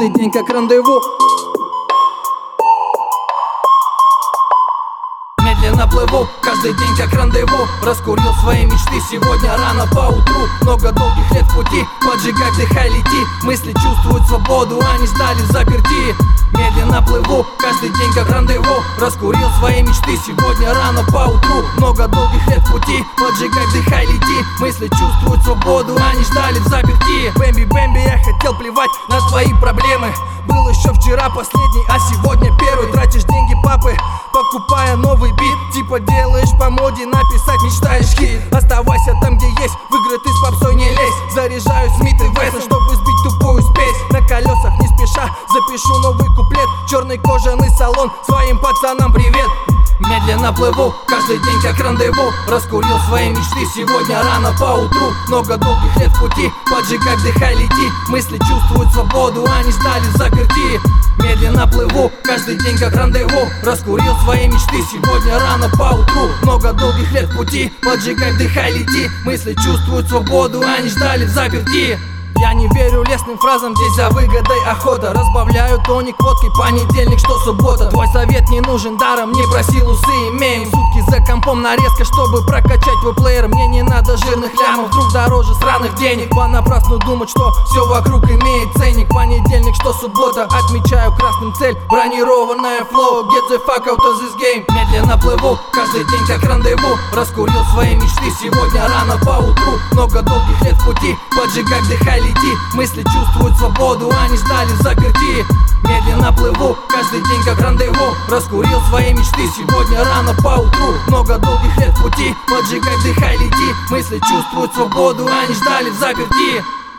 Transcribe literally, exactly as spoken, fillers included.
каждый день как рандеву. Медленно плыву, каждый день как рандеву. Раскурил свои мечты, сегодня рано поутру. Много долгих лет в пути, поджигай, вдыхай, лети. Мысли чувствуют свободу, они ждали взаперти. Медленно плыву, каждый день как рандеву. Раскурил свои мечты, сегодня рано поутру. Много долгих лет в пути, поджигай, вдыхай, лети. Мысли чувствуют свободу, они ждали взаперти. Бэмби, Бэмби, я хотел плевать на твои проблемы. Был еще вчера последний, а сегодня первый. Тратишь деньги папы, покупая новый бит. Типа делаешь по моде, написать мечтаешь хит. Оставайся там, где есть, в игры ты с попсой не лезь. Заряжаю Смит и Вессон, чтобы сбить тупую спесь. На колесах не спеша запишу новый куплет. Черный кожаный салон, своим пацанам привет. Медленно плыву, каждый день как рандеву. Раскурил свои мечты, сегодня рано поутру. Много долгих лет в пути, поджигай, вдыхай, лети. Мысли чувствуют свободу, они ждали взаперти. Медленно плыву, каждый день как рандеву. Раскурил свои мечты, сегодня рано поутру. Много долгих лет в пути, поджигай, вдыхай, лети. Мысли чувствуют свободу, они ждали взаперти. Я не верю лесным фразам, здесь за выгодой охота. Разбавляю тоник водкой, понедельник, что суббота. Твой совет не нужен даром, не просил, усы имеем. Сутки за компом нарезка, чтобы прокачать твой плеер. Мне не надо жирных лямов, вдруг дороже сраных денег. Понапрасну думать, что все вокруг имеет ценник. Понедельник, что суббота, отмечаю красным цель. Бронированная флоу, get the fuck out of this game. Медленно плыву, каждый день как рандеву. Раскурил свои мечты, сегодня рано поутру. Много долгих лет в пути, поджигай, вдыхай, лети. Мысли чувствуют свободу, они ждали взаперти. Медленно плыву, каждый день как рандеву. Раскурил свои мечты, сегодня рано поутру. Много долгих лет в пути, поджигай, вдыхай, лети. Мысли чувствуют свободу, они ждали взаперти.